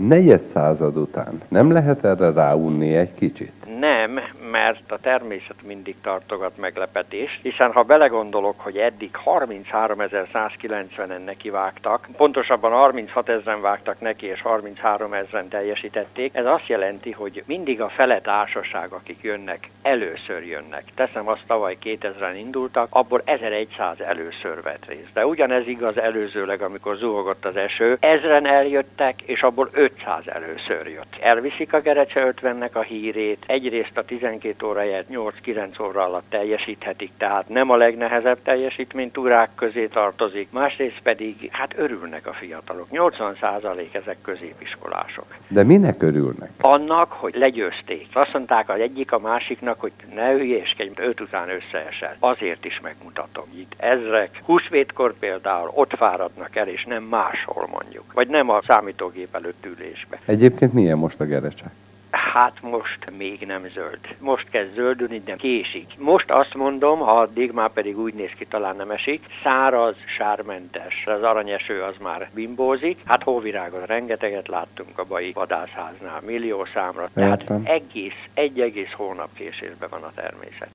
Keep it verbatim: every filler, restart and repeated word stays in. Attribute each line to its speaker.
Speaker 1: negyed század után nem lehet erre ráunni egy kicsit?
Speaker 2: Nem, mert a természet mindig tartogat meglepetést, hiszen ha belegondolok, hogy eddig harmincháromezer-százkilencvenen nekivágtak, pontosabban harminchatezren vágtak neki, és harmincháromezren teljesítették, ez azt jelenti, hogy mindig a fele társaság, akik jönnek, először jönnek. Teszem azt, tavaly kétezren indultak, abból ezeregyszáz először vett részt. De ugyanez igaz előzőleg, amikor zuhogott az eső, ezren eljöttek, és abból ötszáz először jött. Elviszik a Gerece ötvennek a hírét, egyrészt a tizenkét óráját nyolc-kilenc óra alatt teljesíthetik, tehát nem a legnehezebb teljesítménytúrák közé tartozik, másrészt pedig hát örülnek a fiatalok. nyolcvan százalék ezek középiskolások.
Speaker 1: De minek örülnek?
Speaker 2: Annak, hogy legyőzték. Azt mondták az egyik a másiknak, hogy ne hülyéskedj, öt után összeesel. Azért is megmutatom. Itt ezrek húsvétkor például ott fáradnak el, és nem máshol mondjuk. Vagy nem a számítógép előtt ülésbe.
Speaker 1: Egyébként milyen most a Gerece?
Speaker 2: Hát most még nem zöld. Most kezd zöldülni, de késik. Most azt mondom, ha addig már pedig úgy néz ki, talán nem esik, száraz, sármentes. Az aranyeső az már bimbózik. Hát hóvirágot rengeteget láttunk a Bai vadászháznál, millió számra. Tehát egész, egy egész hónap késésben van a természet.